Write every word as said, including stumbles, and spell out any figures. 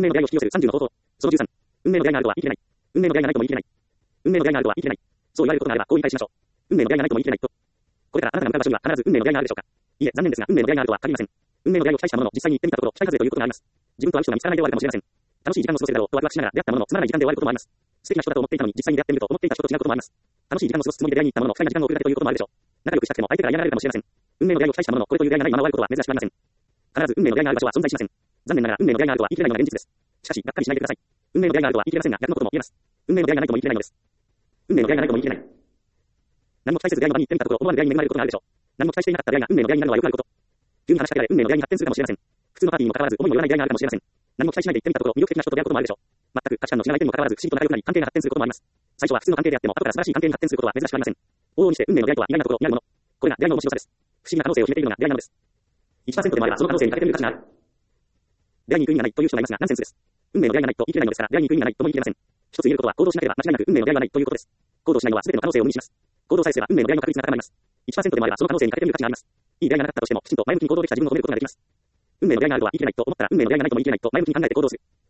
命の出会いを引き寄せるさんじゅうの方法。そのじゅうさん。運命の出会いがあるとは言い切れない。運命の出会いがないとも言い切れない。運命の出会いがあるとは言い切れない。そう言われることがあれば、こう言い返しましょう。運命の出会いがないとも言い切れないと。これからあなたが向かう場所には必ず運命の出会いがあるでしょうか。いえ、残念ですが、運命の出会いがあるとは限りません。運命の出会いを期待したものの、実際に行ってみたところ、期待外れということがあります。自分と相性が見つからないで終わるかもしれません。楽しい時間を過ごせるだろうとワクワクしながら出会ったものの、つまらない時間で終わることもあります。素敵な人だと思っていたのに、実際に出会ってみると思っていた人と違うこともあります。楽しい時間を過ごすつもりで出会いに行ったものの、不快な時間を送るだけということもあるでしょう。仲良くしたくても相手から嫌がられるかもしれません。運命の出会いを期待したものの、これという出会いがないまま終わることは珍しくありません。必ず運命の出会いがある場所は存在しません。残念ながら運命の出会いがあるとは言い切れないのが現実です。しかし、がっかりしないでください。運命の出会いがあるとは言い切れませんが、逆のことも言えます。運命の出会いがないとも言い切れないのです。運命の出会いがないとも言い切れない。何も期待せず出会いの場に行ってみたところ、思わぬ出会いに恵まれることがあるでしょう。何も期待していなかった出会いが運命の出会いになるのはよくあること。急に話しかけられ運命の出会いに発展するかもしれません。普通のパーティーにもかかわらず、思いもよらない出会いがあるかもしれません。何も期待しないで行ってみたところ、魅力的な人と出会うこともあるでしょう。全く価値観の違う相手にもかかわらず、不思議と仲良くなり、関係が発展することもあります。最初は普通の関係であっても、後から素晴らしい関係に発展することは珍しくありません。往々にして運命の出会いとは意外なところにあるもの。これが出会いの面白さです。不思議な可能性を秘めているのが出会いなのです。いちパーセント でもあれば、その可能性に欠けている価値がある。出会いに行く意味がないという人がいますが、ナンセンスです。運命の出会いがないと言い切れないのですから、出会いに行く意味がないとも言い切れません。一つ言えることは、行動しなければ間違いなく運命の出会いがないということです。行動しないのは全ての可能性を生み出します。行動さえすれば運命の出会いの確率が高まります。いちパーセント でもあれば、その可能性に欠けている価値があります。いい出会いがなかったとしても、きちんと前向きに行動できた自分を褒めることができます。運命の出会いがあるとは言い切れないと思ったら、運命の出会いがないとも言い切れないと前向きに考えて行動する。